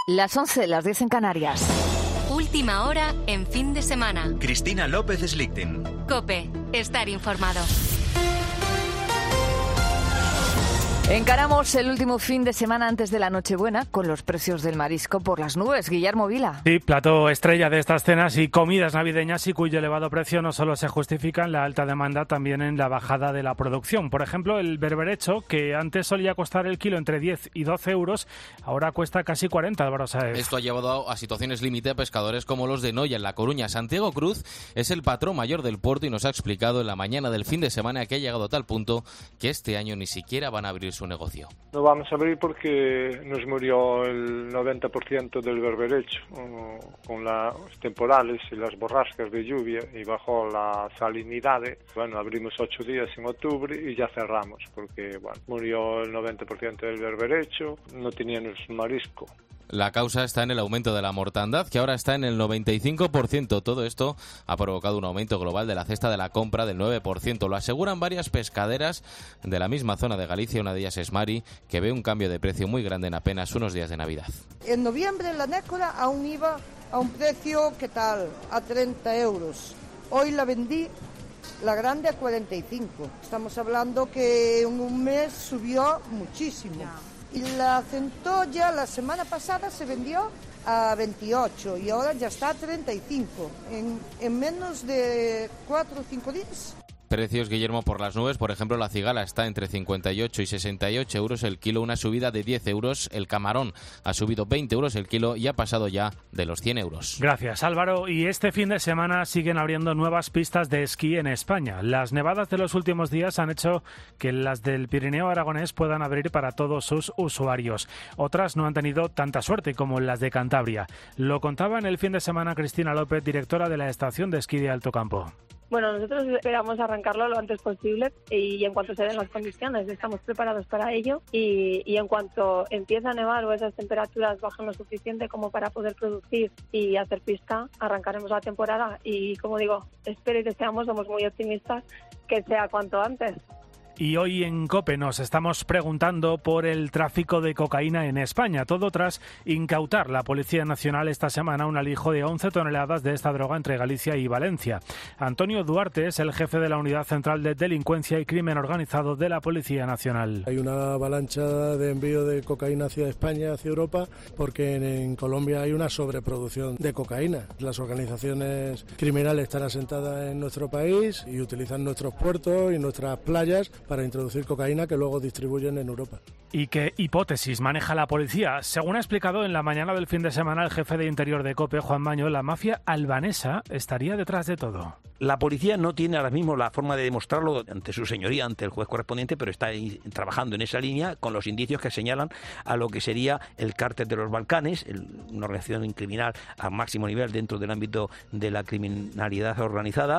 Las 11, las 10 en Canarias. Última hora en fin de semana. Cristina López Slichting. COPE. Estar informado. Encaramos el último fin de semana antes de la Nochebuena con los precios del marisco por las nubes. Guillermo Vila. Sí, plato estrella de estas cenas y comidas navideñas y cuyo elevado precio no solo se justifica en la alta demanda, también en la bajada de la producción. Por ejemplo, el berberecho, que antes solía costar el kilo entre 10 y 12 euros, ahora cuesta casi 40, Álvaro Sáez. Esto ha llevado a situaciones límite a pescadores como los de Noia, en La Coruña. Santiago Cruz es el patrón mayor del puerto y nos ha explicado en la mañana del fin de semana que ha llegado a tal punto que este año ni siquiera van a abrir su negocio. No vamos a abrir porque nos murió el 90% del berberecho con los temporales y las borrascas de lluvia y bajó la salinidad. Bueno, abrimos 8 días en octubre y ya cerramos porque murió el 90% del berberecho, no teníamos marisco. La causa está en el aumento de la mortandad, que ahora está en el 95%. Todo esto ha provocado un aumento global de la cesta de la compra del 9%. Lo aseguran varias pescaderas de la misma zona de Galicia. Una de ellas es Mari, que ve un cambio de precio muy grande en apenas unos días de Navidad. En noviembre la nécora aún iba a un precio, ¿qué tal?, a 30 euros. Hoy la vendí, la grande, a 45. Estamos hablando que en un mes subió muchísimo. Y la centolla la semana pasada se vendió a 28 y ahora ya está a 35 en menos de 4 o 5 días. Precios, Guillermo, por las nubes. Por ejemplo, la cigala está entre 58 y 68 euros el kilo, una subida de 10 euros. El camarón ha subido 20 euros el kilo y ha pasado ya de los 100 euros. Gracias, Álvaro. Y este fin de semana siguen abriendo nuevas pistas de esquí en España. Las nevadas de los últimos días han hecho que las del Pirineo aragonés puedan abrir para todos sus usuarios. Otras no han tenido tanta suerte como las de Cantabria. Lo contaba en el fin de semana Cristina López, directora de la estación de esquí de Alto Campo. Bueno, nosotros esperamos arrancarlo lo antes posible y en cuanto se den las condiciones estamos preparados para ello y en cuanto empiece a nevar o esas temperaturas bajan lo suficiente como para poder producir y hacer pista, arrancaremos la temporada y, como digo, espero y deseamos, somos muy optimistas, que sea cuanto antes. Y hoy en COPE nos estamos preguntando por el tráfico de cocaína en España. Todo tras incautar la Policía Nacional esta semana un alijo de 11 toneladas de esta droga entre Galicia y Valencia. Antonio Duarte es el jefe de la Unidad Central de Delincuencia y Crimen Organizado de la Policía Nacional. Hay una avalancha de envío de cocaína hacia España, hacia Europa, porque en Colombia hay una sobreproducción de cocaína. Las organizaciones criminales están asentadas en nuestro país y utilizan nuestros puertos y nuestras playas para introducir cocaína que luego distribuyen en Europa. ¿Y qué hipótesis maneja la policía? Según ha explicado en la mañana del fin de semana el jefe de Interior de COPE, Juan Maño, la mafia albanesa estaría detrás de todo. La policía no tiene ahora mismo la forma de demostrarlo ante su señoría, ante el juez correspondiente, pero está trabajando en esa línea con los indicios que señalan a lo que sería el cártel de los Balcanes, una organización criminal a máximo nivel dentro del ámbito de la criminalidad organizada,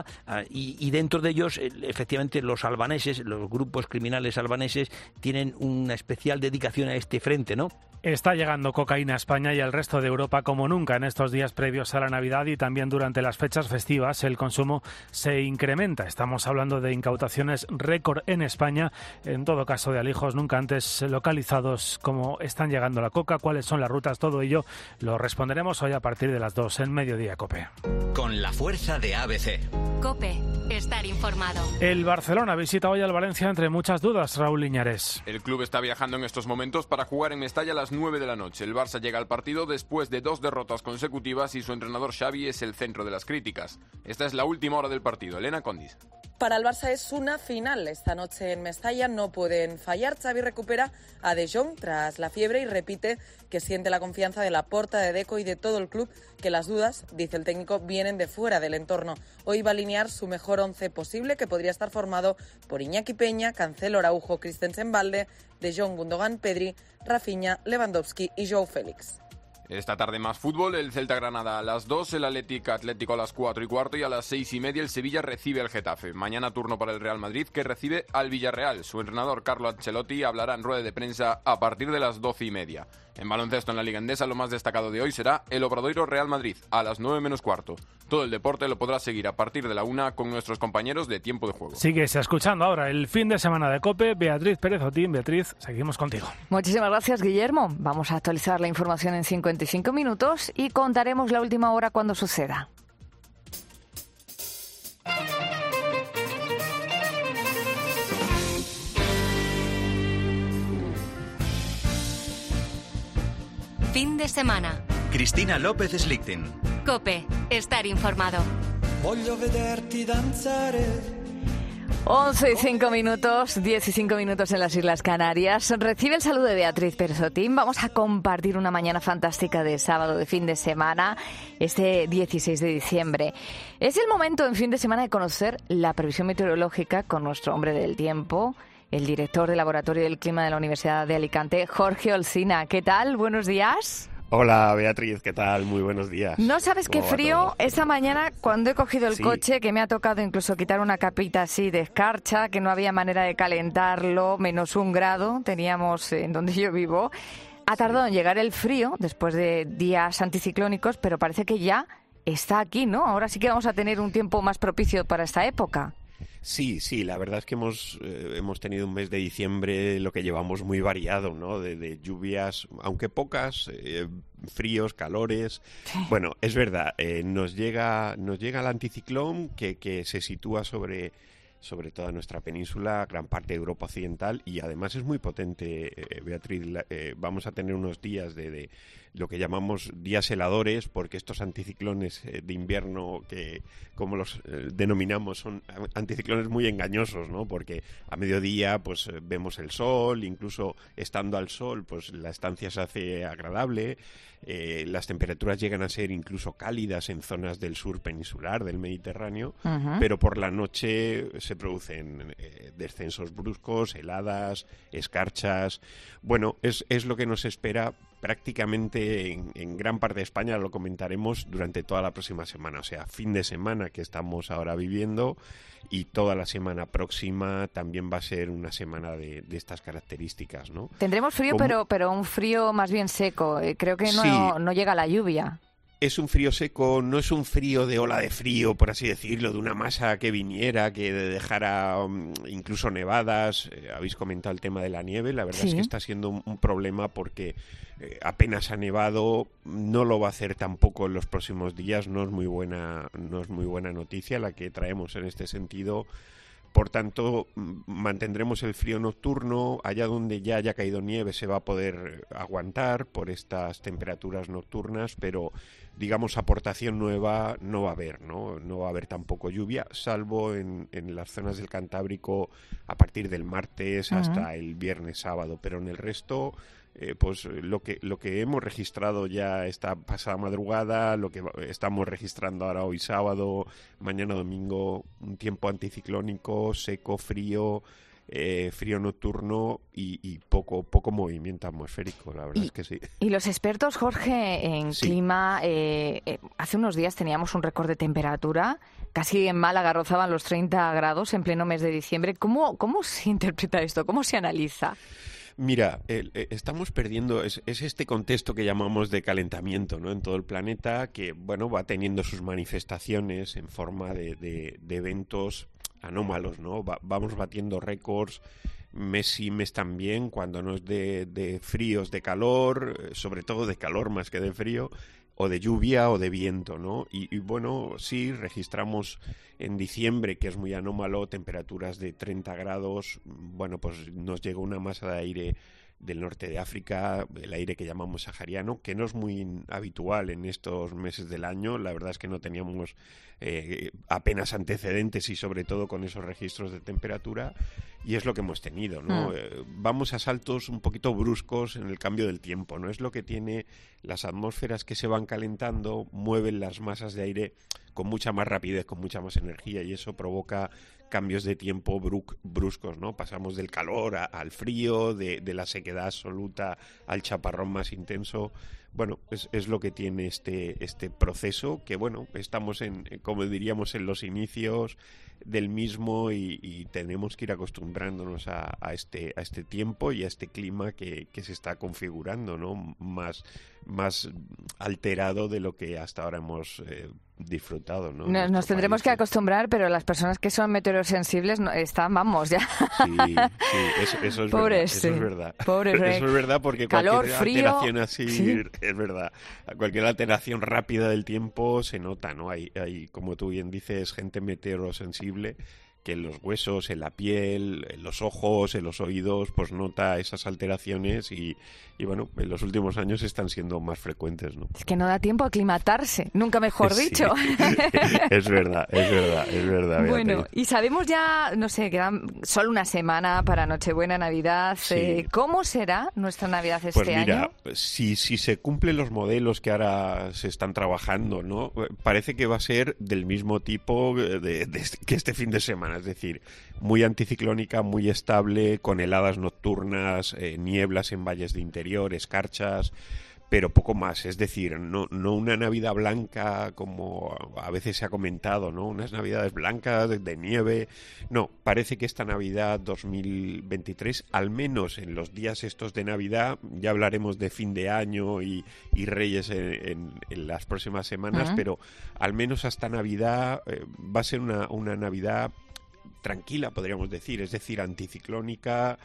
y dentro de ellos, efectivamente, los albaneses, los grupos criminales albaneses, tienen una especial dedicación a este frente, ¿no? Está llegando cocaína a España y al resto de Europa como nunca en estos días previos a la Navidad y también durante las fechas festivas el consumo se incrementa. Estamos hablando de incautaciones récord en España, en todo caso de alijos nunca antes localizados. ¿Cómo están llegando la coca? ¿Cuáles son las rutas? Todo ello lo responderemos hoy a partir de las 2 en Mediodía COPE. Con la fuerza de ABC. COPE. Estar informado. El Barcelona visita hoy al Valencia entre muchas dudas, Raúl Liñares. El club está viajando en estos momentos para jugar en Mestalla a las 9 de la noche. El Barça llega al partido después de 2 derrotas consecutivas y su entrenador Xavi es el centro de las críticas. Esta es la última hora del partido. Elena Condis. Para el Barça es una final. Esta noche en Mestalla no pueden fallar. Xavi recupera a De Jong tras la fiebre y repite que siente la confianza de Laporta, de Deco y de todo el club, que las dudas, dice el técnico, vienen de fuera del entorno. Hoy va a alinear su mejor 11 posible, que podría estar formado por Iñaki Peña, Cancelo, Araujo, Christensen, Balde, De Jong, Gundogan, Pedri, Rafinha, Lewandowski y João Félix. Esta tarde más fútbol, el Celta-Granada a las 2, el Atlético a las 4:15 y a las 6:30 el Sevilla recibe al Getafe. Mañana turno para el Real Madrid, que recibe al Villarreal. Su entrenador Carlo Ancelotti hablará en rueda de prensa a partir de las 12:30. En baloncesto en la Liga Endesa, lo más destacado de hoy será el Obradoiro Real Madrid a las 9:15. Todo el deporte lo podrás seguir a partir de la 1 con nuestros compañeros de Tiempo de Juego. Sigues escuchando ahora el fin de semana de COPE. Beatriz Pérez Otín. Beatriz, seguimos contigo. Muchísimas gracias, Guillermo. Vamos a actualizar la información en 50 25 minutos y contaremos la última hora cuando suceda. Fin de semana. Cristina López Slichting. COPE. Estar informado. Voglio vederti danzare. 11 y 5 minutos, 10 y 5 minutos en las Islas Canarias. Recibe el saludo de Beatriz Persotín. Vamos a compartir una mañana fantástica de sábado de fin de semana, este 16 de diciembre. Es el momento en fin de semana de conocer la previsión meteorológica con nuestro hombre del tiempo, el director del Laboratorio del Clima de la Universidad de Alicante, Jorge Olcina. ¿Qué tal? Buenos días. Hola Beatriz, ¿qué tal? Muy buenos días. No sabes qué frío esta mañana cuando he cogido el coche, que me ha tocado incluso quitar una capita así de escarcha, que no había manera de calentarlo, -1 grado teníamos en donde yo vivo. Ha tardado en llegar el frío después de días anticiclónicos, pero parece que ya está aquí, ¿no? Ahora sí que vamos a tener un tiempo más propicio para esta época. Sí, la verdad es que hemos tenido un mes de diciembre, lo que llevamos muy variado, ¿no? De lluvias, aunque pocas, fríos, calores. Sí. Bueno, es verdad, nos llega el anticiclón que se sitúa sobre toda nuestra península, gran parte de Europa Occidental, y además es muy potente, Beatriz. Vamos a tener unos días de lo que llamamos días heladores, porque estos anticiclones de invierno, que como los denominamos, son anticiclones muy engañosos, ¿no? Porque a mediodía pues vemos el sol, incluso estando al sol pues la estancia se hace agradable, las temperaturas llegan a ser incluso cálidas en zonas del sur peninsular, del Mediterráneo, pero por la noche se producen descensos bruscos, heladas, escarchas. Bueno, es lo que nos espera prácticamente en gran parte de España. Lo comentaremos durante toda la próxima semana, o sea, fin de semana que estamos ahora viviendo, y toda la semana próxima también va a ser una semana de estas características, ¿no? Tendremos frío, pero un frío más bien seco. Creo que no llega la lluvia. Es un frío seco, no es un frío de ola de frío, por así decirlo, de una masa que viniera, que dejara incluso nevadas. Habéis comentado el tema de la nieve, la verdad es que está siendo un problema porque apenas ha nevado, no lo va a hacer tampoco en los próximos días, no es muy buena noticia la que traemos en este sentido. Por tanto, mantendremos el frío nocturno. Allá donde ya haya caído nieve se va a poder aguantar por estas temperaturas nocturnas, pero digamos aportación nueva no va a haber, ¿no? No va a haber tampoco lluvia, salvo en las zonas del Cantábrico a partir del martes hasta el viernes, sábado, pero en el resto pues lo que hemos registrado ya esta pasada madrugada, lo que estamos registrando ahora hoy sábado, mañana domingo, un tiempo anticiclónico, seco, frío, frío nocturno y poco movimiento atmosférico, la verdad es que sí. Y los expertos, Jorge, en clima, hace unos días teníamos un récord de temperatura, casi en Málaga rozaban los 30 grados en pleno mes de diciembre. ¿Cómo se interpreta esto? ¿Cómo se analiza? Mira, estamos perdiendo, es este contexto que llamamos de calentamiento, ¿no? En todo el planeta, que bueno, va teniendo sus manifestaciones en forma de eventos anómalos, ¿no? Vamos batiendo récords mes sí, mes también, cuando no es de fríos, de calor, sobre todo de calor más que de frío, o de lluvia o de viento, ¿no? Y bueno, sí, registramos en diciembre, que es muy anómalo, temperaturas de 30 grados, bueno, pues nos llegó una masa de aire del norte de África, el aire que llamamos sahariano, que no es muy habitual en estos meses del año. La verdad es que no teníamos apenas antecedentes y sobre todo con esos registros de temperatura, y es lo que hemos tenido, ¿no? Vamos a saltos un poquito bruscos en el cambio del tiempo, ¿no? Es lo que tiene las atmósferas que se van calentando, mueven las masas de aire con mucha más rapidez, con mucha más energía, y eso provoca cambios de tiempo bruscos, ¿no? Pasamos del calor al frío, de la sequedad absoluta al chaparrón más intenso. Bueno, es lo que tiene este proceso, que bueno, estamos como diríamos, en los inicios del mismo, y tenemos que ir acostumbrándonos a este tiempo y a este clima que se está configurando, ¿no? Más alterado de lo que hasta ahora hemos disfrutado, ¿no? Nos tendremos que acostumbrar, pero las personas que son meteorosensibles están, vamos, ya. Sí, eso es verdad. Eso es verdad. Pobre eso es verdad, porque calor, cualquier frío, alteración así es verdad. Cualquier alteración rápida del tiempo se nota, ¿no? Hay, como tú bien dices, gente meteorosensible que en los huesos, en la piel, en los ojos, en los oídos, pues nota esas alteraciones y bueno, en los últimos años están siendo más frecuentes, ¿no? Es que no da tiempo a aclimatarse, nunca mejor dicho. Es verdad. Bueno, Beatriz. y sabemos ya, no sé, quedan solo una semana para Nochebuena, Navidad. Sí. ¿Cómo será nuestra Navidad este Pues mira, año? si se cumplen los modelos que ahora se están trabajando, ¿no? Parece que va a ser del mismo tipo que este fin de semana, es decir, muy anticiclónica, muy estable, con heladas nocturnas, nieblas en valles de interior, escarchas, pero poco más. Es decir, no una Navidad blanca como a veces se ha comentado, ¿no? Unas Navidades blancas de nieve. No, parece que esta Navidad 2023, al menos en los días estos de Navidad, ya hablaremos de fin de año y Reyes en las próximas semanas, pero al menos hasta Navidad va a ser una Navidad tranquila, podríamos decir, es decir, anticiclónica,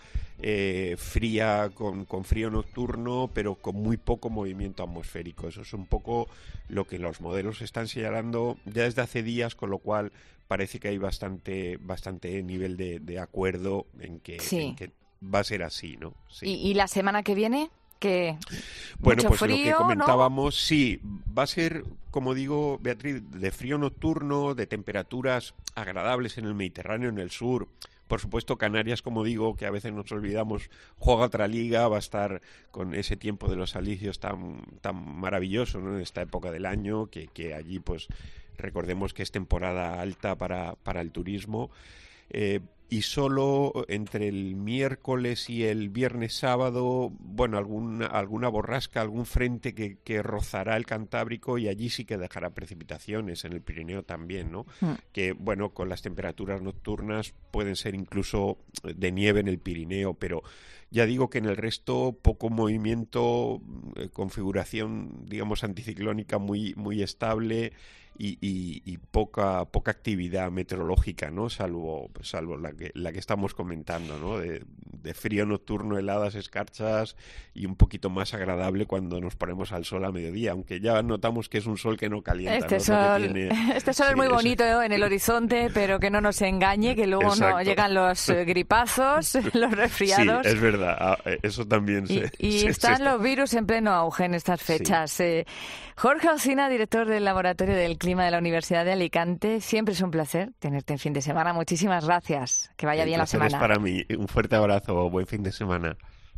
fría, con frío nocturno, pero con muy poco movimiento atmosférico. Eso es un poco lo que los modelos están señalando ya desde hace días, con lo cual parece que hay bastante nivel de acuerdo en que va a ser así, ¿no? Sí. ¿Y la semana que viene? Que bueno, pues frío, lo que comentábamos, ¿no? Sí, va a ser, como digo, Beatriz, de frío nocturno, de temperaturas agradables en el Mediterráneo, en el sur. Por supuesto, Canarias, como digo, que a veces nos olvidamos, juega otra liga, va a estar con ese tiempo de los alicios tan maravilloso, ¿no? En esta época del año, que allí, pues, recordemos que es temporada alta para el turismo. Y solo entre el miércoles y el viernes sábado, bueno, alguna borrasca, algún frente que rozará el Cantábrico y allí sí que dejará precipitaciones, en el Pirineo también, ¿no? Que, bueno, con las temperaturas nocturnas pueden ser incluso de nieve en el Pirineo, pero ya digo que en el resto poco movimiento, configuración, digamos, anticiclónica muy estable y poca actividad meteorológica, ¿no? Salvo la que estamos comentando, ¿no? De frío nocturno, heladas, escarchas y un poquito más agradable cuando nos ponemos al sol a mediodía, aunque ya notamos que es un sol que no calienta. Este sol es muy bonito en el horizonte, pero que no nos engañe, que luego no llegan los gripazos, los resfriados. Sí, es verdad, eso también y están los virus en pleno auge en estas fechas. Sí. Jorge Alsina, director del Laboratorio del Clima de la Universidad de Alicante, siempre es un placer tenerte en fin de semana. Muchísimas gracias. Que vaya bien la semana. Es para mí. Un fuerte abrazo. Buen fin de semana.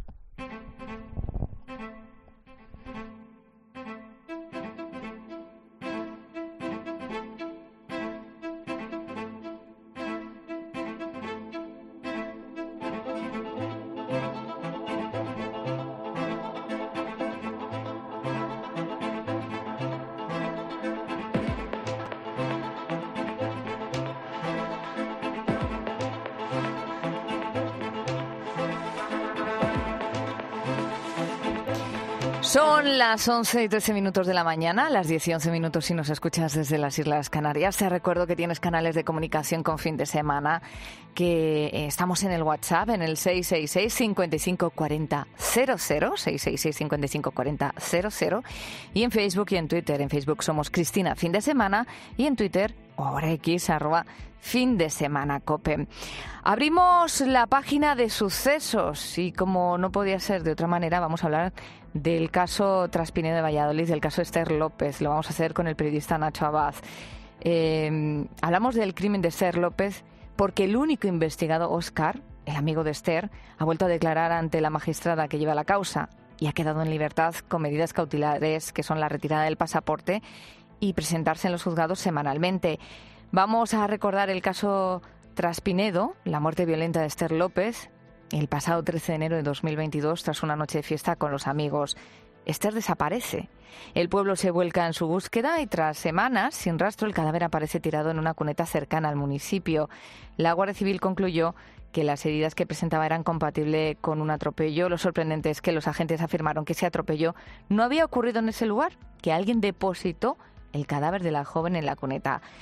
Son las 11 y 13 minutos de la mañana, las 10 y 11 minutos si nos escuchas desde las Islas Canarias. Te recuerdo que tienes canales de comunicación con fin de semana, que estamos en el WhatsApp, en el 666 55 40 00, 666 55 40 00, y en Facebook y en Twitter. En Facebook somos Cristina Fin de Semana y en Twitter, o ahora X, @Fin de Semana Cope. Abrimos la página de sucesos y, como no podía ser de otra manera, vamos a hablar del caso Traspinedo de Valladolid, del caso Esther López. Lo vamos a hacer con el periodista Nacho Abad. Hablamos del crimen de Esther López porque el único investigado, Óscar, el amigo de Esther, ha vuelto a declarar ante la magistrada que lleva la causa y ha quedado en libertad con medidas cautelares, que son la retirada del pasaporte y presentarse en los juzgados semanalmente. Vamos a recordar el caso Traspinedo, la muerte violenta de Esther López, el pasado 13 de enero de 2022, tras una noche de fiesta con los amigos. Esther desaparece. El pueblo se vuelca en su búsqueda y, tras semanas sin rastro, el cadáver aparece tirado en una cuneta cercana al municipio. La Guardia Civil concluyó que las heridas que presentaba eran compatibles con un atropello. Lo sorprendente es que los agentes afirmaron que ese atropello no había ocurrido en ese lugar, que alguien depositó el cadáver de la joven en la cuneta.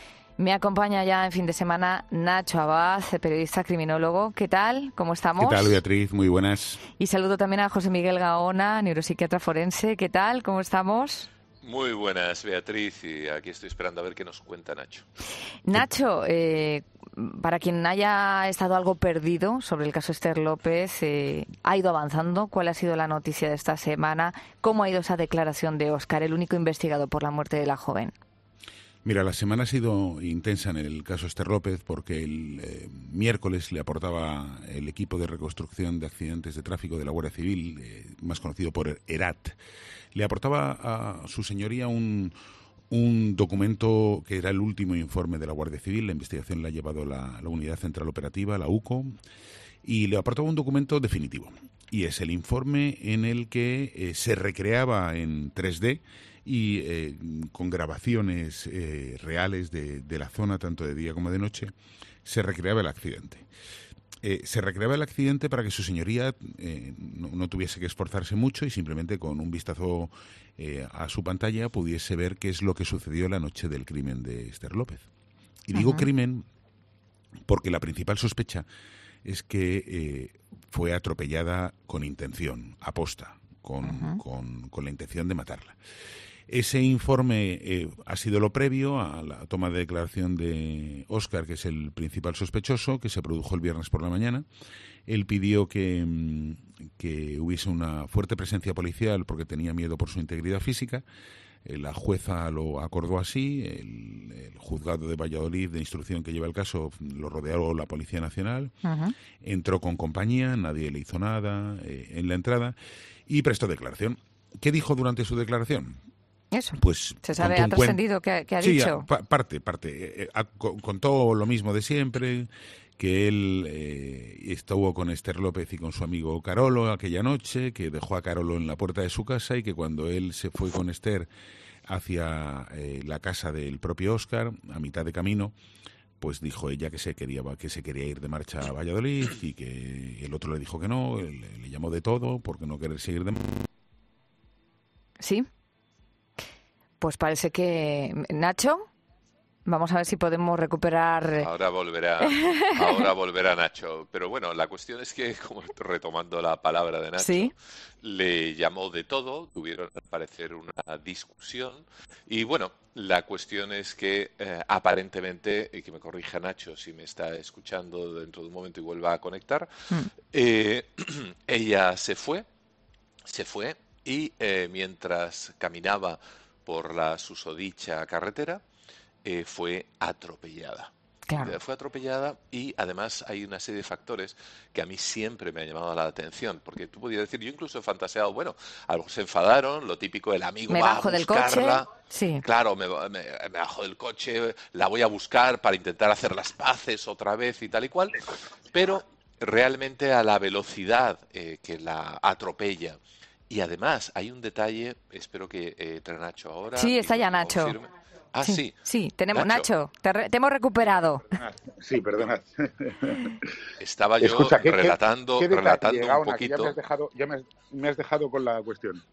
Me acompaña ya en fin de semana Nacho Abad, periodista criminólogo. ¿Qué tal? ¿Cómo estamos? ¿Qué tal, Beatriz? Muy buenas. Y saludo también a José Miguel Gaona, neuropsiquiatra forense. ¿Qué tal? ¿Cómo estamos? Muy buenas, Beatriz, y aquí estoy esperando a ver qué nos cuenta Nacho. Nacho, para quien haya estado algo perdido sobre el caso Esther López, ¿ha ido avanzando? ¿Cuál ha sido la noticia de esta semana? ¿Cómo ha ido esa declaración de Óscar, el único investigado por la muerte de la joven? Mira, la semana ha sido intensa en el caso Esther López porque el miércoles le aportaba el equipo de reconstrucción de accidentes de tráfico de la Guardia Civil, más conocido por ERAT, le aportaba a su señoría un documento que era el último informe de la Guardia Civil. La investigación la ha llevado la Unidad Central Operativa, la UCO, y le aportaba un documento definitivo. Y es el informe en el que se recreaba en 3D y con grabaciones reales de la zona, tanto de día como de noche, se recreaba el accidente. Se recreaba el accidente para que su señoría no tuviese que esforzarse mucho y simplemente con un vistazo a su pantalla pudiese ver qué es lo que sucedió la noche del crimen de Esther López. Y digo crimen porque la principal sospecha es que fue atropellada con intención, aposta, con la intención de matarla. Ese informe ha sido lo previo a la toma de declaración de Óscar, que es el principal sospechoso, que se produjo el viernes por la mañana. Él pidió que hubiese una fuerte presencia policial porque tenía miedo por su integridad física. La jueza lo acordó así. El juzgado de Valladolid de instrucción que lleva el caso lo rodeó la Policía Nacional. Entró con compañía, nadie le hizo nada en la entrada y prestó declaración. ¿Qué dijo durante su declaración? Eso, pues se sabe, ha trascendido que ha dicho. Sí, parte. Contó lo mismo de siempre, que él estuvo con Esther López y con su amigo Carolo aquella noche, que dejó a Carolo en la puerta de su casa y que cuando él se fue con Esther hacia la casa del propio Óscar, a mitad de camino, pues dijo ella que se quería ir de marcha a Valladolid y que el otro le dijo que no, le llamó de todo por no querer seguir de marcha. Sí. Pues parece que... Nacho, vamos a ver si podemos recuperar... Ahora volverá Nacho. Pero bueno, la cuestión es que, como retomando la palabra de Nacho, ¿sí? Le llamó de todo, tuvieron al parecer una discusión. Y bueno, la cuestión es que aparentemente, y que me corrija Nacho si me está escuchando dentro de un momento y vuelva a conectar, ella se fue y mientras caminaba por la susodicha carretera, fue atropellada. Claro. Fue atropellada y además hay una serie de factores que a mí siempre me han llamado la atención, porque tú podías decir, yo incluso he fantaseado, bueno, a lo mejor se enfadaron, lo típico, el amigo va a buscarla. Me bajo del coche. Sí. Claro, me bajo del coche, la voy a buscar para intentar hacer las paces otra vez y tal y cual, pero realmente a la velocidad que la atropella. Y además hay un detalle, espero que entre Nacho ahora. Sí, está ya Nacho. Confirme. Ah, sí. Sí, tenemos Nacho, te hemos recuperado. Sí, perdonad. Estaba yo relatando un poquito. Ya me has dejado con la cuestión.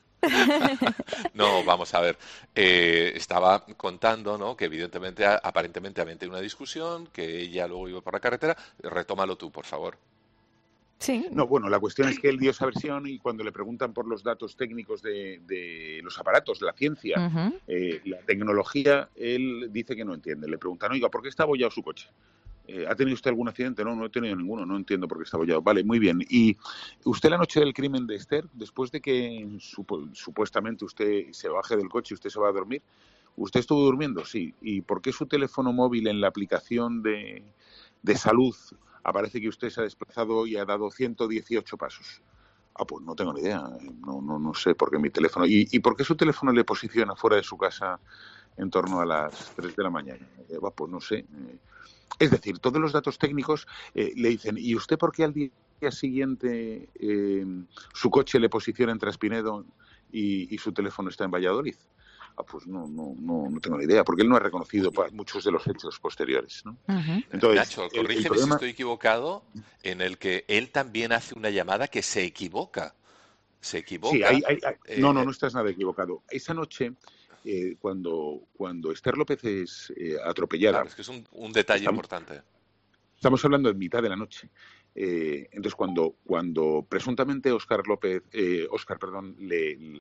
No, vamos a ver. Estaba contando, ¿no?, que evidentemente, aparentemente había tenido una discusión, que ella luego iba por la carretera. Retómalo tú, por favor. Sí. No, bueno, la cuestión es que él dio esa versión y cuando le preguntan por los datos técnicos de los aparatos, la ciencia, la tecnología, él dice que no entiende. Le preguntan, oiga, ¿por qué está abollado su coche? ¿Ha tenido usted algún accidente? No, no he tenido ninguno, no entiendo por qué está abollado. Vale, muy bien. ¿Y usted la noche del crimen de Esther, después de que supuestamente usted se baje del coche y usted se va a dormir, ¿usted estuvo durmiendo? Sí. ¿Y por qué su teléfono móvil en la aplicación de salud aparece que usted se ha desplazado y ha dado 118 pasos? Ah, pues no tengo ni idea, no sé por qué mi teléfono. ¿Y por qué su teléfono le posiciona fuera de su casa en torno a las 3 de la mañana? Pues no sé. Es decir, todos los datos técnicos le dicen, ¿y usted por qué al día siguiente su coche le posiciona en Traspinedo y su teléfono está en Valladolid? Pues no tengo ni idea, porque él no ha reconocido muchos de los hechos posteriores, ¿no? Entonces, Nacho, corrígeme si estoy equivocado, en el que él también hace una llamada que se equivoca. Se equivoca. Sí, no estás nada equivocado. Esa noche cuando Esther López es atropellada... Claro, es que es un detalle importante. Estamos hablando de mitad de la noche. Entonces, cuando presuntamente Óscar le